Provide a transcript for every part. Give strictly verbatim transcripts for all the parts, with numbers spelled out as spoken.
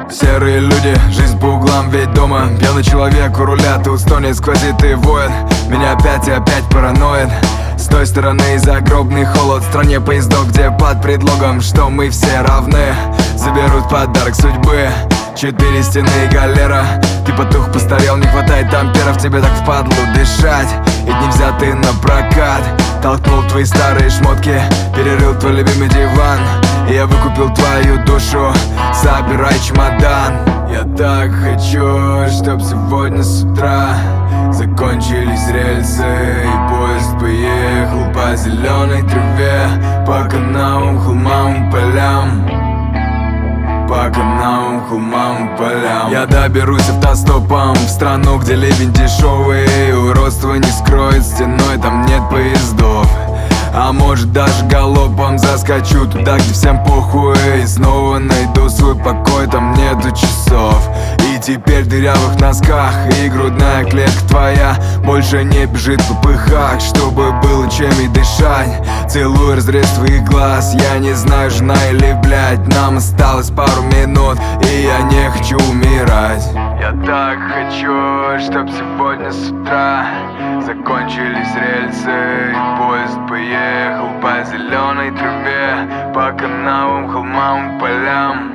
Серые люди, жизнь по углам, ведь дома пьяный человек у руля, тут стонет, сквозит и воет. Меня опять и опять параноид. С той стороны загробный холод, в стране поездов, где под предлогом, что мы все равны, заберут подарок судьбы. Четыре стены и галера. Ты потух, постарел, не хватает амперов. Тебе так впадлу дышать, и не взятый на прокат. Толкнул твои старые шмотки, перерыл твой любимый диван, и я выкупил твою душу. Собирай чемодан. Я так хочу, чтоб сегодня с утра закончились рельсы, и поезд поехал по зеленой траве, по канавам, холмам, полям, по канавам, холмам, полям. Я доберусь автостопом в страну, где ливень дешевый, и уродство не скроет стеной, там нет поездов. А может даже галопом заскочу туда, где всем похуй, и снова найду свой покой, там нету часов. И теперь в дырявых носках, и грудная клетка твоя больше не бежит в попыхах, чтобы было чем и дышать. Целую разрез твоих глаз, я не знаю, жена или блядь, нам осталось пару минут, и я не хочу умирать. Я так хочу, чтоб сегодня с утра закончились рельсы, и поезд поехал по зеленой траве, по канавам, холмам, полям,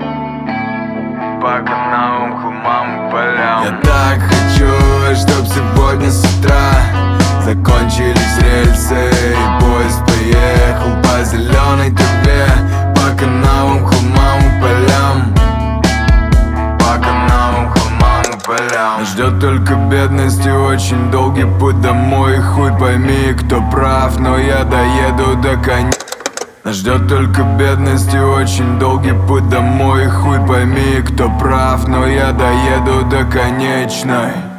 по канавам, холмам, полям. Я так хочу, чтоб сегодня с утра закончились рельсы, и поезд поехал по зеленой траве, по канавам, холмам, полям, по канавам, холмам, полям. Нас ждет только бедность и очень долгий путь домой. Хуй пойми, кто прав, но я доеду до конца. Нас ждет только бедность и очень долгий путь домой. Хуй пойми, кто прав, но я доеду до конечной.